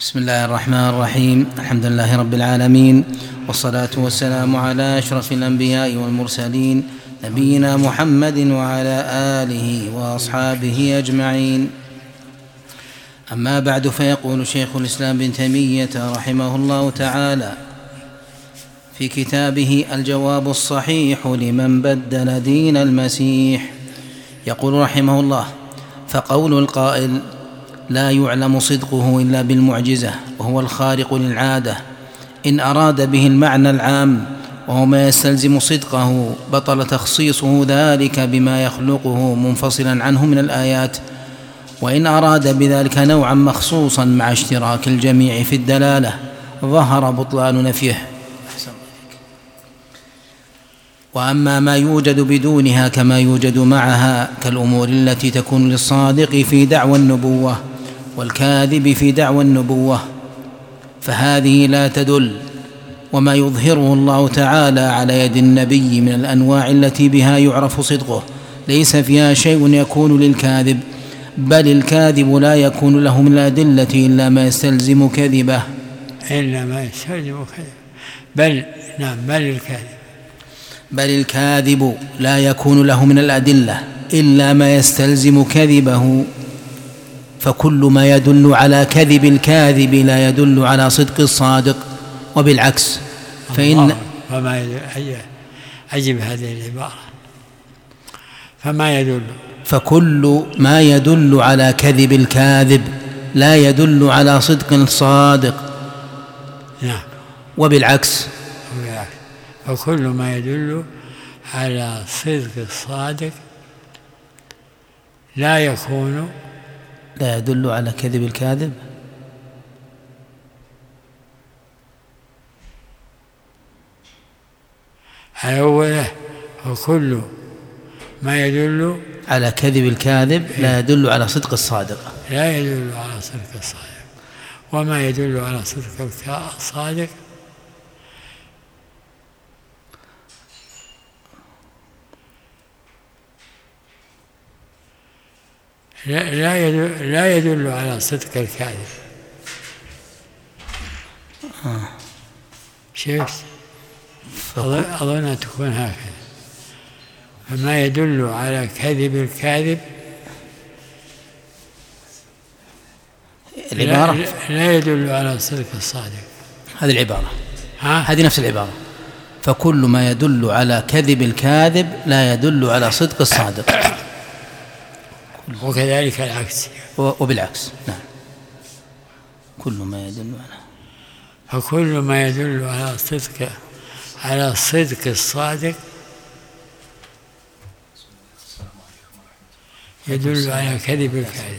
بسم الله الرحمن الرحيم. الحمد لله رب العالمين، والصلاة والسلام على أشرف الأنبياء والمرسلين، نبينا محمد وعلى آله وأصحابه أجمعين. أما بعد، فيقول شيخ الإسلام ابن تيمية رحمه الله تعالى في كتابه الجواب الصحيح لمن بدل دين المسيح، يقول رحمه الله: فقول القائل لا يعلم صدقه إلا بالمعجزة وهو الخارق للعادة، إن أراد به المعنى العام وهو ما يستلزم صدقه بطل تخصيصه ذلك بما يخلقه منفصلا عنه من الآيات، وإن أراد بذلك نوعا مخصوصا مع اشتراك الجميع في الدلالة ظهر بطلان نفيه. وأما ما يوجد بدونها كما يوجد معها كالأمور التي تكون للصادق في دعوى النبوة والكاذب في دعوى النبوة فهذه لا تدل، وما يظهره الله تعالى على يد النبي من الأنواع التي بها يعرف صدقه ليس فيها شيء يكون للكاذب، بل الكاذب لا يكون له من الأدلة إلا ما يستلزم كذبه. بل الكاذب لا يكون له من الأدلة إلا ما يستلزم كذبه، فكل ما يدل على كذب الكاذب لا يدل على صدق الصادق، وبالعكس أجب هذه العبارة. فكل ما يدل على كذب الكاذب لا يدل على صدق الصادق. نعم. وبالعكس فكل ما يدل على صدق الصادق لا يدل على كذب الكاذب. أوله وكل ما يدل على كذب الكاذب لا يدل على صدق الصادق. لا يدل على صدق الصادق، وما يدل على صدق الصادق لا يدل على صدق الكاذب. شفت؟ أظن تكون هكذا. فما يدل على كذب الكاذب العبارة لا يدل على صدق الصادق. هذه العبارة، هذه نفس العبارة. فكل ما يدل على كذب الكاذب لا يدل على صدق الصادق، وكذلك العكس. وبالعكس. نعم. كل ما يدل على فكل ما يدل على صدق الصادق يدل على كذب الكاذب.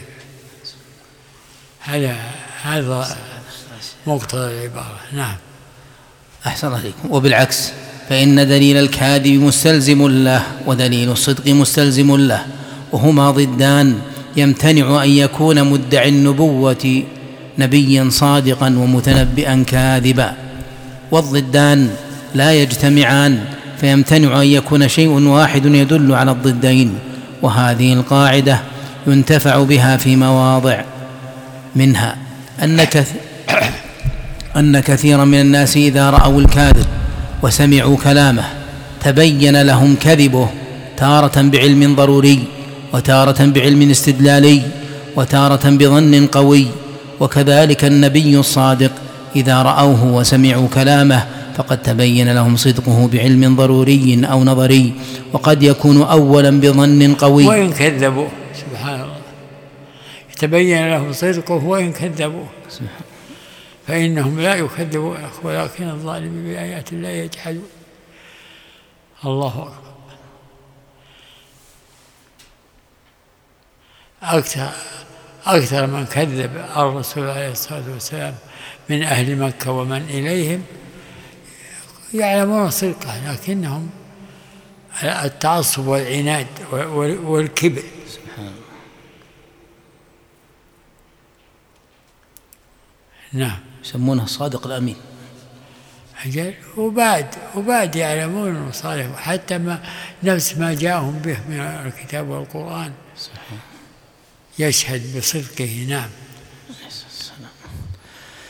هذا مقتضى العبارة. نعم. أحسن الله عليكم. وبالعكس فإن دليل الكاذب مستلزم له ودليل الصدق مستلزم له، وهما ضدان، يمتنع أن يكون مدعي النبوة نبيا صادقا ومتنبئا كاذبا، والضدان لا يجتمعان، فيمتنع أن يكون شيء واحد يدل على الضدين. وهذه القاعدة ينتفع بها في مواضع، منها أن كثيرا من الناس إذا رأوا الكاذب وسمعوا كلامه تبين لهم كذبه، تارة بعلم ضروري، وتارة بعلم استدلالي، وتارة بظن قوي. وكذلك النبي الصادق إذا رأوه وسمعوا كلامه فقد تبين لهم صدقه بعلم ضروري أو نظري، وقد يكون أولا بظن قوي. وإن كذبوا، سبحان الله، يتبين لهم صدقه وإن كذبوا، فإنهم لا يكذبون ولكن الظالمين بآيات الله يجحدون. الله أكبر. أكثر من كذب الرسول عليه الصلاة والسلام من أهل مكة ومن إليهم يعلمون صدقه، لكنهم التعصب والعناد والكبر. نعم. يسمونه الصادق الأمين. أجل. وبعد يعلمون أنه صالح، حتى نفس ما جاءهم به من الكتاب والقرآن يشهد بصدقه. نعم.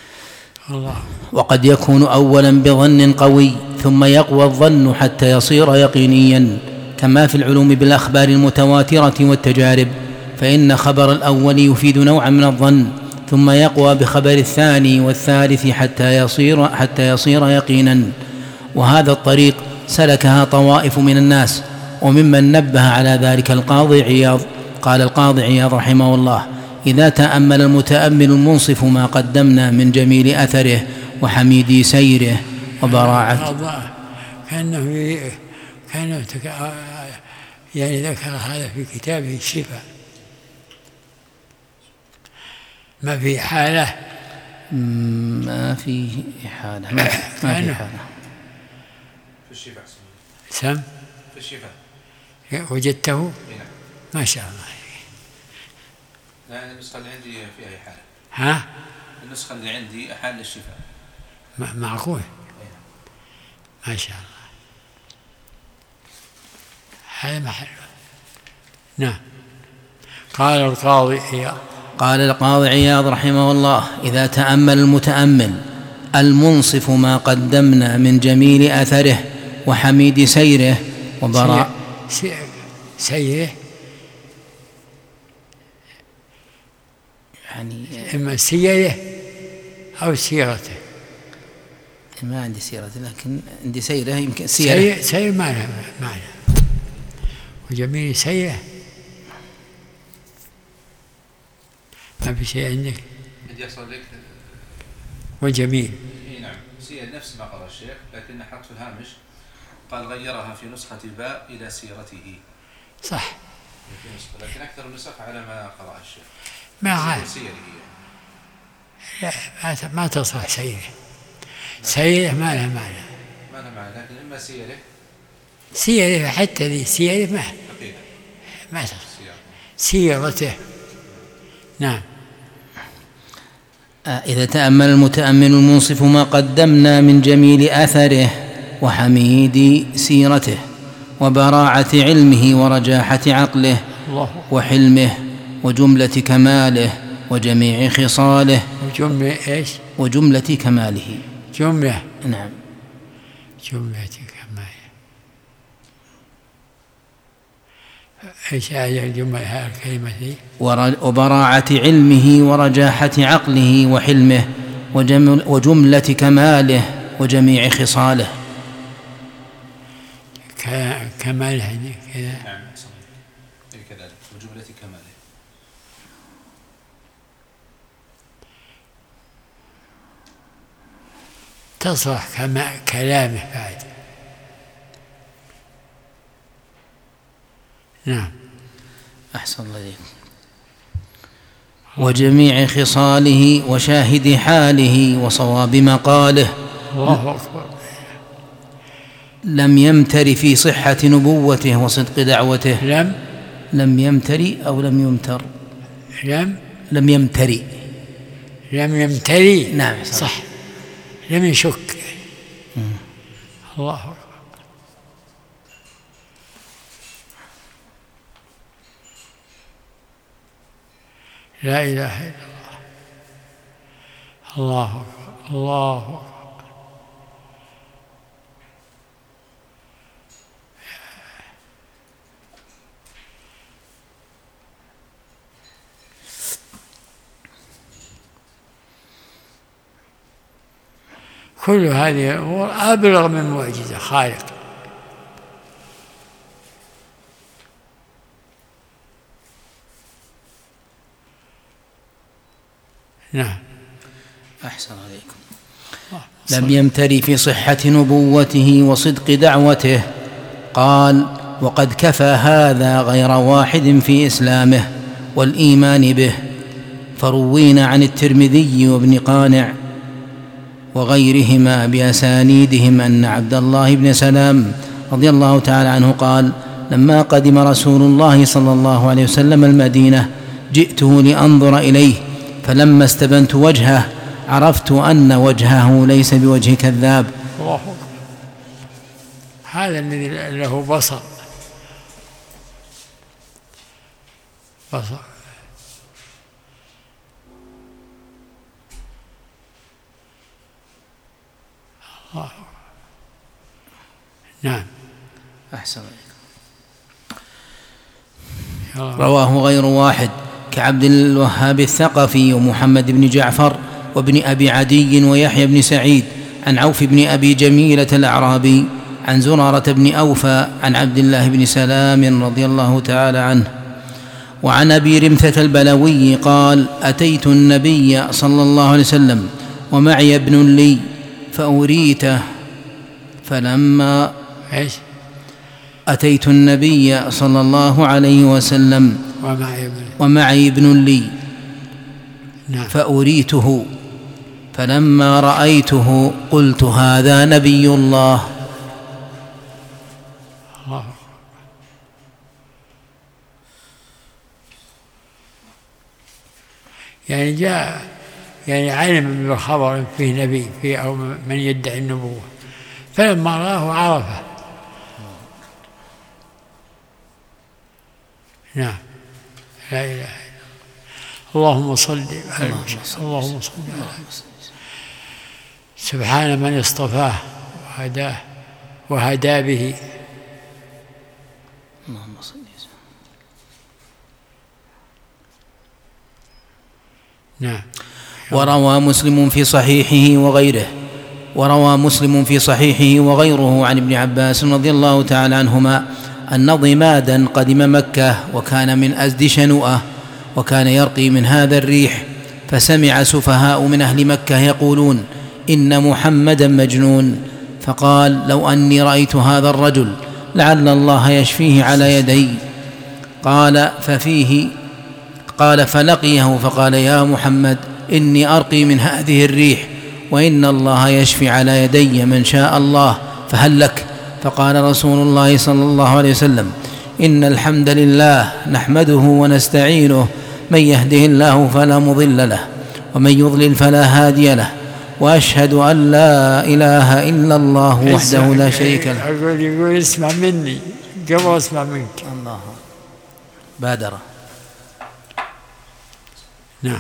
الله. وقد يكون أولا بظن قوي ثم يقوى الظن حتى يصير يقينيا، كما في العلوم بالأخبار المتواترة والتجارب، فإن خبر الأول يفيد نوعا من الظن ثم يقوى بخبر الثاني والثالث حتى يصير يقينا. وهذا الطريق سلكها طوائف من الناس، وممن نبه على ذلك القاضي عياض. قال القاضي عياض رحمه الله: إذا تأمل المتأمل المنصف ما قدمنا من جميل أثره وحميد سيره وبراعة. كأنه يعني ذكر هذا في كتابه الشفاء، ما في حالة، ما في حالة، ما في حالة في الشفاء. سم في الشفاء وجدته؟ ما شاء الله. لا، النسخة اللي عندي فيها أي حالة. ها؟ النسخة اللي عندي حال الشفاء. معقول؟ ما شاء الله، هذا محل. نعم. قال القاضي عياض رحمه الله: إذا تأمل المتأمل المنصف ما قدمنا من جميل أثره وحميد سيره سيره يعني إما سيره أو سيرته. ما عندي سيرته، لكن عندي سيره. يمكن سير ما له معنى. وجميل سيره ما في شيء عندك. عندي يحصل لك وجميل. نعم، سير نفس ما قرأ الشيخ، لكن حط في الهامش قال غيرها في نسخة باء إلى سيرته. صح. لكن أكثر النسخ على ما قرأ الشيخ. ما عاد. سيره. لا، ما تصح سيره ما لها معنى. لكن إما سيره حتى ذي سيره ما تصح. سيرته. نعم. إذا تأمل المتأمل المنصف ما قدمنا من جميل أثره وحميد سيرته وبراعة علمه ورجاحة عقله وحلمه وجملة كماله وجميع خصاله وجملة كماله. جملة. نعم. جملة كماله. إيش هذه الجملة، الكلمة دي؟ وبراعة علمه ورجاحة عقله وحلمه وجملة كماله وجميع خصاله. كماله كذا. نعم، كذلك وجملة كماله. تصلح كلامه بعد. نعم. أحسن الله إليك. وجميع خصاله وشاهد حاله وصواب مقاله. الله أكبر. لم يمتر في صحة نبوته وصدق دعوته. لم يمتري أو لم يمتر. لم يمتري. نعم صح. لم يشك. الله أكبر. لا إله إلا الله. الله أكبر. الله أكبر. كل هذه الأمور أبلغ من معجزة خالق. نعم. أحسن عليكم. لم يمتري في صحة نبوته وصدق دعوته. قال: وقد كفى هذا غير واحد في إسلامه والإيمان به، فروينا عن الترمذي وابن قانع وغيرهما بأسانيدهم أن عبد الله بن سلام رضي الله تعالى عنه قال: لما قدم رسول الله صلى الله عليه وسلم المدينة جئته لأنظر إليه، فلما استبنت وجهه عرفت أن وجهه ليس بوجه كذاب. الله. هذا الذي له بصر. الله. نعم. أحسن. رواه غير واحد كعبد الوهاب الثقفي ومحمد بن جعفر وابن أبي عدي ويحيى بن سعيد عن عوف بن أبي جميلة الأعرابي عن زرارة بن أوفى عن عبد الله بن سلام رضي الله تعالى عنه. وعن أبي رمثة البلوي قال: أتيت النبي صلى الله عليه وسلم ومعي ابن لي فأريته فلما أتيت النبي صلى الله عليه وسلم ومعي ابن لي فأريته فلما رأيته قلت: هذا نبي الله. يعني جاء يعني علم بخبر فيه نبي فيه أو من يدعي النبوة، فلما رآه عرفه. نعم. لا إله إلا الله. اللهم صل على اللهم صل على سبحان من اصطفاه وهداه وهدى به. اللهم صل. نعم. وروى مسلم في صحيحه وغيره عن ابن عباس رضي الله تعالى عنهما أن ضمادا قدم مكة وكان من أزد شنوءة وكان يرقي من هذا الريح، فسمع سفهاء من أهل مكة يقولون: إن محمدا مجنون، فقال: لو أني رأيت هذا الرجل لعل الله يشفيه على يدي. قال فلقيه فقال: يا محمد إني أرقي من هذه الريح وإن الله يشفي على يدي من شاء الله، فهل لك؟ فقال رسول الله صلى الله عليه وسلم: إن الحمد لله نحمده ونستعينه، من يهده الله فلا مضل له ومن يضلل فلا هادي له، وأشهد أن لا إله إلا الله وحده لا شريك له. يقول اسمع مني قبل اسمع منك. الله بادر. نعم.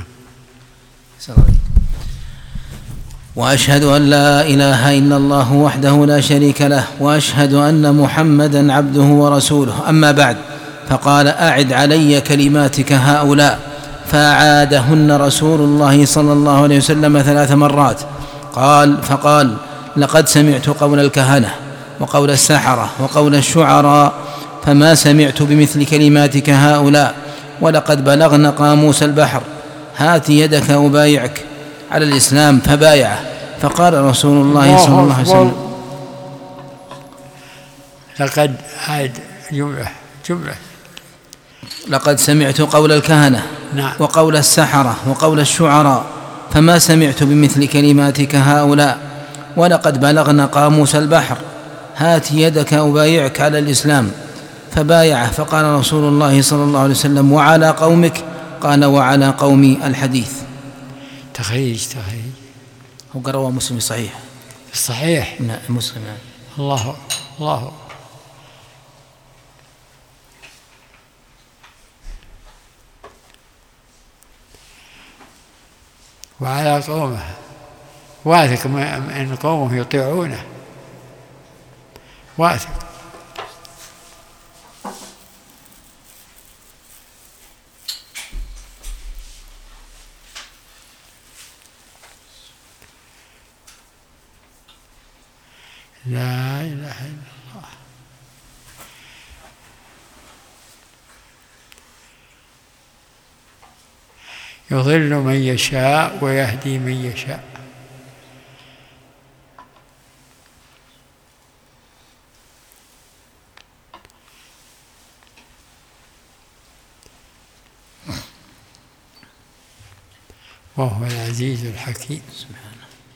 وأشهد أن لا إله إلا الله وحده لا شريك له، وأشهد أن محمدا عبده ورسوله. أما بعد، فقال: أعد علي كلماتك هؤلاء، فأعادهن رسول الله صلى الله عليه وسلم 3 مرات. فقال: لقد سمعت قول الكهنة وقول السحرة وقول الشعراء، فما سمعت بمثل كلماتك هؤلاء، ولقد بلغن قاموس البحر، هات يدك أبايعك على الإسلام، فبايعه. فقال رسول الله صلى الله عليه وسلم: لقد عاد جملة. لقد سمعت قول الكهنة وقول السحرة وقول الشعراء، فما سمعت بمثل كلماتك هؤلاء، ولقد بلغن قاموس البحر، هات يدك أبايعك على الإسلام، فبايعه. فقال رسول الله صلى الله عليه وسلم: وعلى قومك؟ قال: وعلى قومي. الحديث. تخريج هو رواه مسلم صحيح. نعم مسلم. الله وعلى قومه، واثق أن قومه يطيعونه، واثق. لا إله إلا الله. يضل من يشاء ويهدي من يشاء. وهو العزيز الحكيم. سبحانه.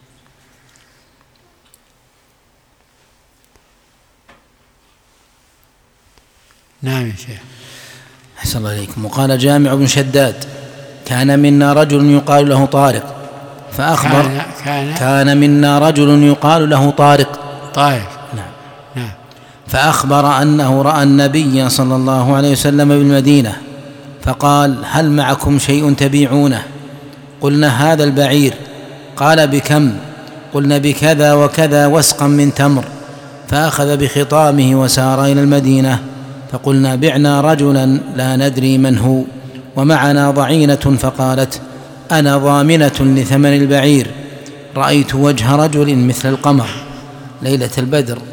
نعم يا شيخ. أحسن الله إليكم. وقال جامع بن شداد: كان منا رجل يقال له طارق، فأخبر كان منا رجل يقال له طارق. نعم. فأخبر أنه رأى النبي صلى الله عليه وسلم بالمدينة، فقال: هل معكم شيء تبيعونه؟ قلنا: هذا البعير. قال: بكم؟ قلنا بكذا وكذا وسقا من تمر، فأخذ بخطامه وسار إلى المدينة. فقلنا بعنا رجلا لا ندري من هو ومعنا ضعينة، فقالت أنا ضامنة لثمن البعير، رأيت وجه رجل مثل القمر ليلة البدر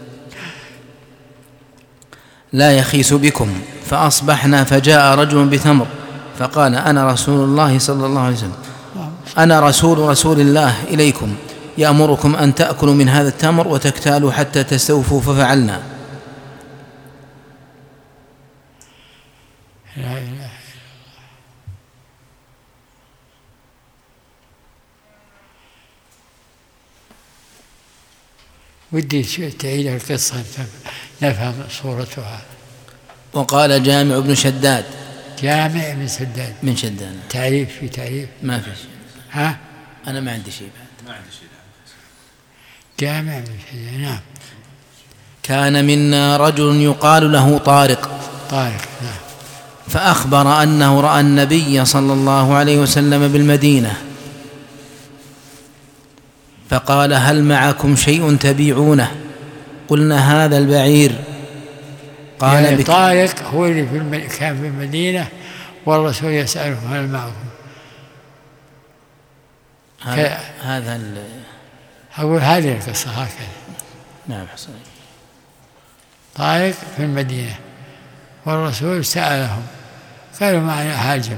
لا يخيس بكم، فأصبحنا فجاء رجل بتمر فقال أنا رسول الله صلى الله عليه وسلم، أنا رسول الله إليكم، يأمركم أن تأكلوا من هذا التمر وتكتالوا حتى تستوفوا، ففعلنا. لا إله إلا الله. ودي تعيد القصة نفهم صورتها. وقال جامع بن شداد، جامع بن شداد من شداد، تعريف في تعريف ما في شيء. ها؟ أنا ما عندي شيء بعد. ما عندي شيء. جامع بن شداد. نعم. كان منا رجل يقال له طارق. نعم. فأخبر أنه رأى النبي صلى الله عليه وسلم بالمدينة، فقال هل معكم شيء تبيعونه؟ قلنا هذا البعير. قال يعني طارق هو اللي كان في المدينة والرسول يسألهم هل معكم. هذا أقول هذه القصة هكذا. نعم حسن. طارق في المدينة والرسول سألهم قالوا معنا حاجة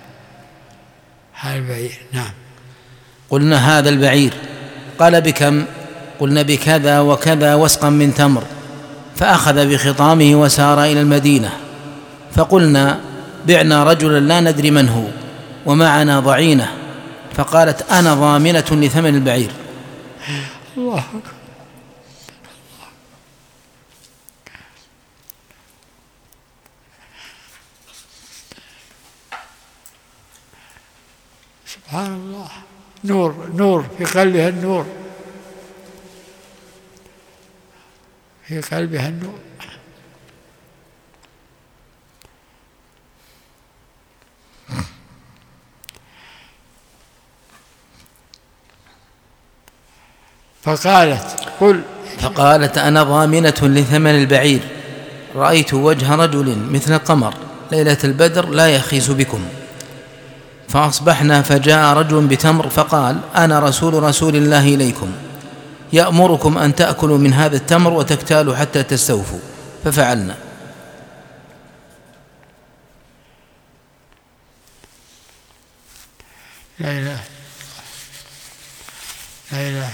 هذا البعير. نعم. قلنا هذا البعير. قال بكم؟ قلنا بكذا وكذا وسقا من تمر، فأخذ بخطامه وسار إلى المدينة. فقلنا بعنا رجلا لا ندري من هو ومعنا ضعينة، فقالت أنا ضامنة لثمن البعير. الله سبحان الله. نور في قلبها، النور في قلبها، النور. فقالت أنا ضامنة لثمن البعير، رأيت وجه رجل مثل القمر ليلة البدر لا يخيس بكم. فأصبحنا فجاء رجل بتمر فقال أنا رسول الله إليكم، يأمركم أن تأكلوا من هذا التمر وتكتالوا حتى تستوفوا، ففعلنا. لا إله لا إله.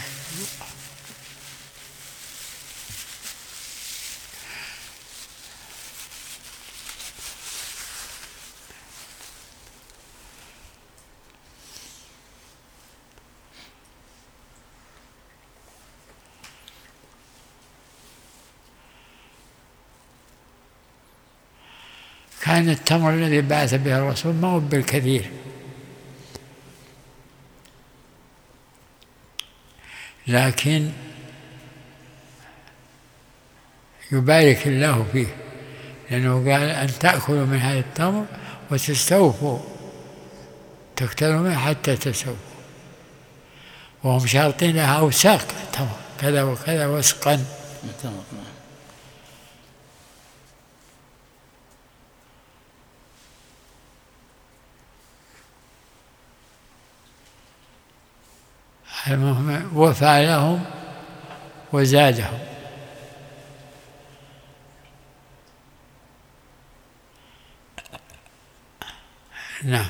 كان التمر الذي بعث به الرسول ما هو بالكثير، لكن يبارك الله فيه، لأنه قال أن تأكلوا من هذا التمر وتستوفوا، تكتلوا منه حتى تستوفوا، وهم شارطين لها أوساق التمر كذا وكذا وسقا. المهم وفى لهم وزادهم. نعم.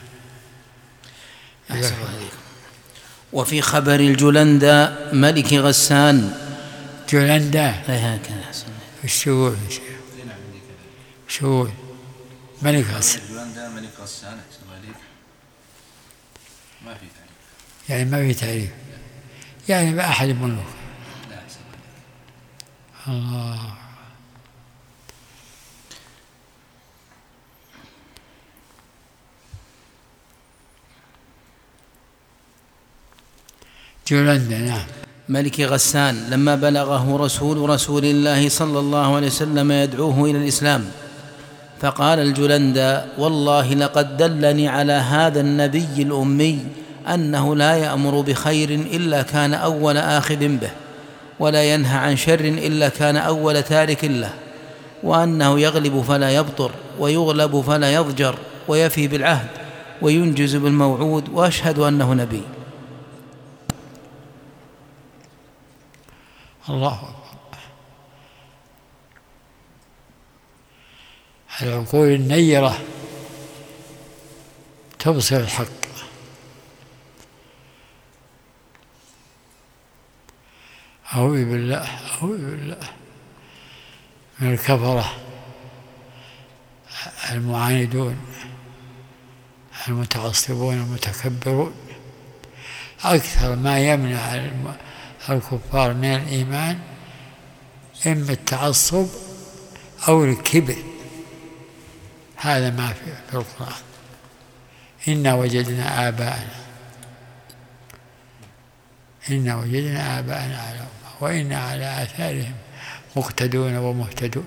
وفي خبر الجلندى ملك غسان. جلندى هكذا الشغول شغول ملك غسان. الجلندى ملك غسان ما في تعريف، يعني ما في تعريف، يعني بأحد الملوك. الله. جلندى نعم ملك غسان لما بلغه رسول الله صلى الله عليه وسلم يدعوه إلى الإسلام، فقال الجلندى والله لقد دلني على هذا النبي الأمي أنه لا يأمر بخير إلا كان أول آخذ به، ولا ينهى عن شر إلا كان أول تارك له، وأنه يغلب فلا يبطر، ويغلب فلا يضجر، ويفي بالعهد، وينجز بالموعود، وأشهد أنه نبي. الله أكبر. العقول النيرة تبصر الحق، أعوذ بالله من الكفرة المعاندون المتعصبون المتكبرون. أكثر ما يمنع الكفار من الإيمان إما التعصب أو الكبر. هذا ما في القرآن. إنا وجدنا آباءنا على أمة وإنا على آثارهم مقتدون ومهتدون.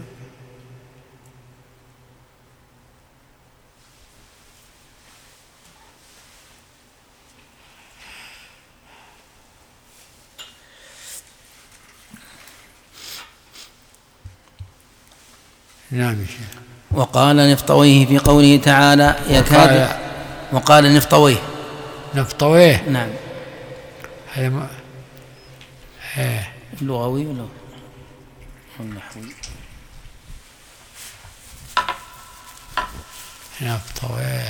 نعم. وقال نفطويه في قوله تعالى يكاد. وقال نفطويه. نعم. هذا لغوي ولا نحوي؟ نفطويه.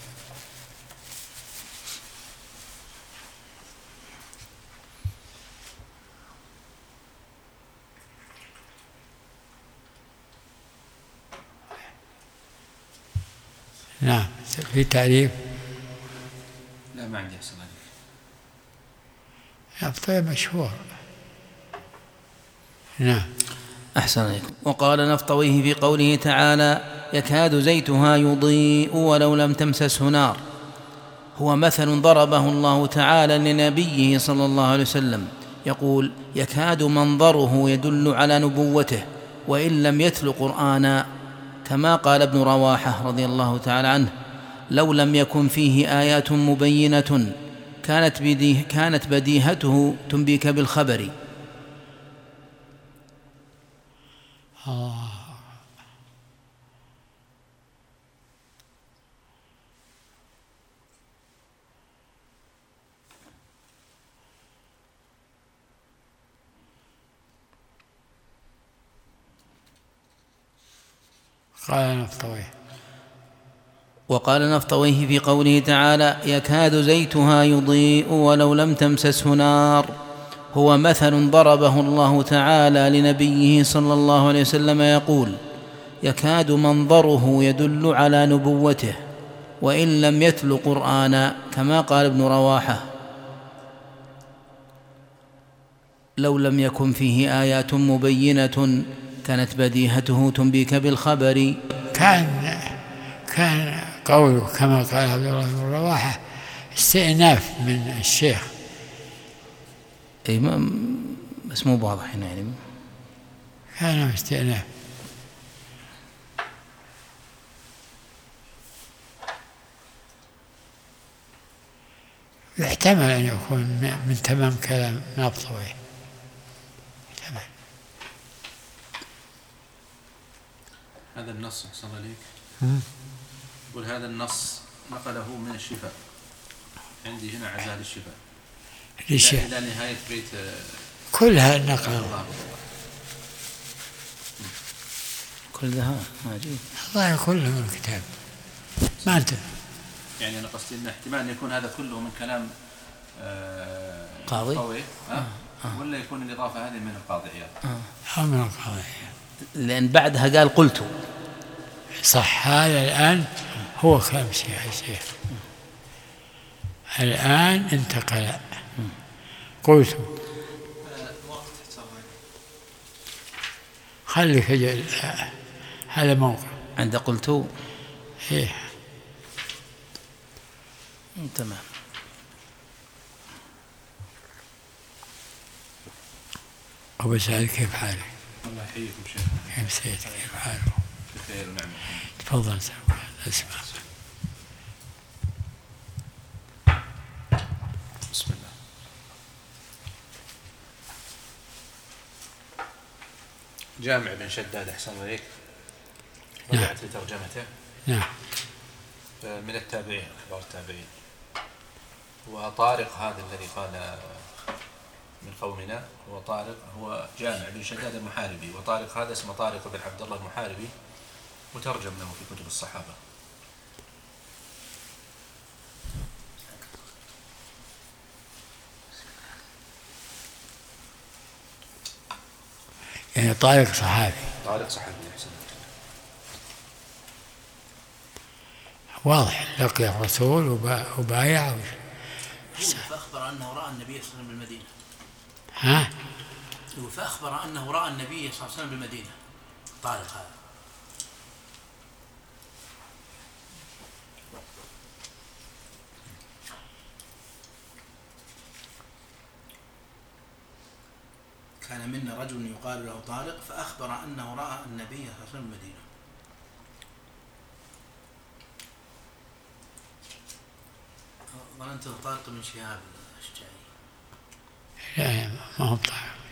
نعم. في تعريف؟ لا ما عندي. أحسن عليك. نفطويه مشهور. نعم. أحسن عليك. وقال نفطويه في قوله تعالى يكاد زيتها يضيء ولو لم تمسسه نار، هو مثل ضربه الله تعالى لنبيه صلى الله عليه وسلم، يقول يكاد منظره يدل على نبوته وإن لم يتل قرآنا، كما قال ابن رواحة رضي الله تعالى عنه لو لم يكن فيه آيات مبينة كانت بديهته تنبيك بالخبر. وقال نفطويه في قوله تعالى يكاد زيتها يضيء ولو لم تمسسه نار، هو مثل ضربه الله تعالى لنبيه صلى الله عليه وسلم، يقول يكاد منظره يدل على نبوته وإن لم يتل قرآنا، كما قال ابن رواحة لو لم يكن فيه آيات مبينة كانت بديهته تنبيك بالخبر. كان قوله كما قال عبد الله بن رواحة استئناف من الشيخ. اي بس مو واضح هنا يعني. كان استئناف. يحتمل أن يكون من تمام كلام نفطويه. تمام. هذا النص أحسن عليك. يقول هذا النص نقله من الشفاء، عندي هنا عزال الشفاء إلى نهاية بيت كلها نقل. كل ذا موجود الله كله من الكتاب. ما أنت يعني أنا قصدي إن احتمال أن يكون هذا كله من كلام قاضي ولا يكون الإضافة هذه من القاضي عياض. من القاضي، لأن بعدها قال قلت. صح. هذا الآن هو كلام الشيخ الآن انتقل. قلت خليك هذا موقع عند قلت. إيه تمام. أبو سعيد كيف حالك؟ الله يحييكم شيخ. كيف سيدك كيف حالك؟ بخير ونعم. تفضل اسمع. جامع بن شداد أحسن إليك، نعم. رجعت لترجمته. نعم. من التابعين، أخبار التابعين. وطارق هذا الذي قال من قومنا هو طارق، هو جامع بن شداد المحاربي، وطارق هذا اسمه طارق بن عبد الله المحاربي، مترجم له في كتب الصحابة. يعني طارق صحابي. طارق صحابي أحسن. واضح، لقي الرسول وبايعه. فأخبر أنه رأى النبي صلى الله عليه وسلم بالمدينة. ها؟ فأخبر أنه رأى النبي صلى الله عليه وسلم بالمدينة، طارق هذا. كان منا رجل يقال له طارق فأخبر أنه رأى النبي صلى الله عليه وسلم بالمدينة. ظننت طارق بن شهاب الشجاعي. لا، ما هو طارق.